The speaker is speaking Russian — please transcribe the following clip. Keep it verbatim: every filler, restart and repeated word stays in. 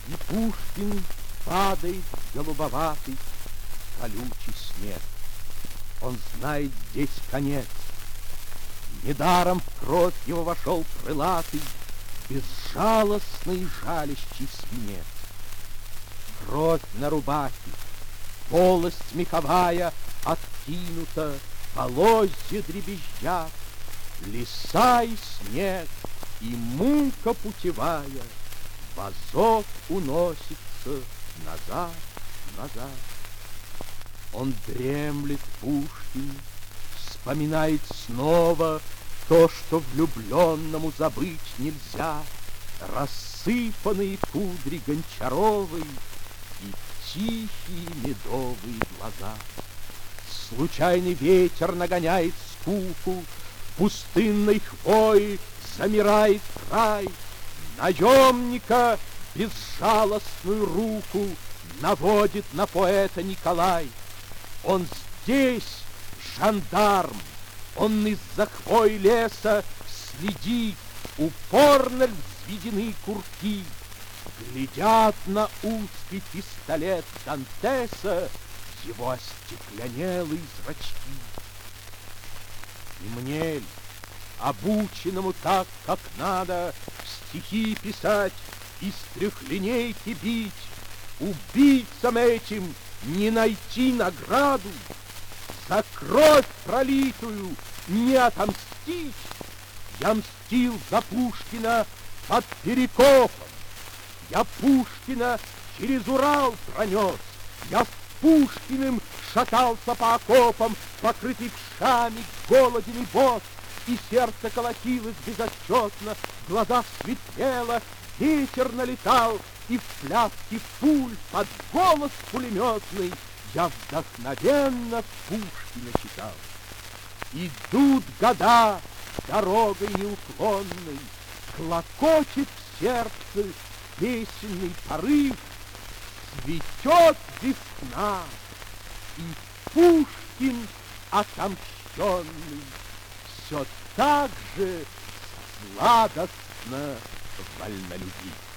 И Пушкин падает голубоватый, колючий снег. Он знает здесь конец. Недаром в кровь его вошел крылатый, безжалостный жалящий свинец. Кровь на рубахе, полость меховая откинута, полозья дребезжат, леса и снег, и мука путевая в азот уносится назад, назад. Он дремлет, Пушкин, вспоминает снова то, что влюбленному забыть нельзя, рассыпанные кудри Гончаровой и тихие медовые глаза. Случайный ветер нагоняет скуку, в пустынной хвои замирает край, наемника безжалостную руку наводит на поэта Николай. Он здесь, жандарм, он из-за хвой леса следит, упорно взведены курки, глядят на узкий пистолет Дантеса его остекленелые зрачки. И мне ль, обученному так, как надо, стихи писать, из трехлинейки бить, убийцам этим не найти награду, за кровь пролитую не отомстить? Я мстил за Пушкина под Перекопом, я Пушкина через Урал пронес, я с Пушкиным шатался по окопам, покрытый вшами, голоден и босс, и сердце колотилось безотчетно, в глазах светлело, ветер налетал, и в пляске пуль под голос пулеметный я вдохновенно Пушкина читал. Идут года дорогой неуклонной, клокочет в сердце песенный порыв, цветет весна, и Пушкин отомщенный все так же сладостно вольнолюбив.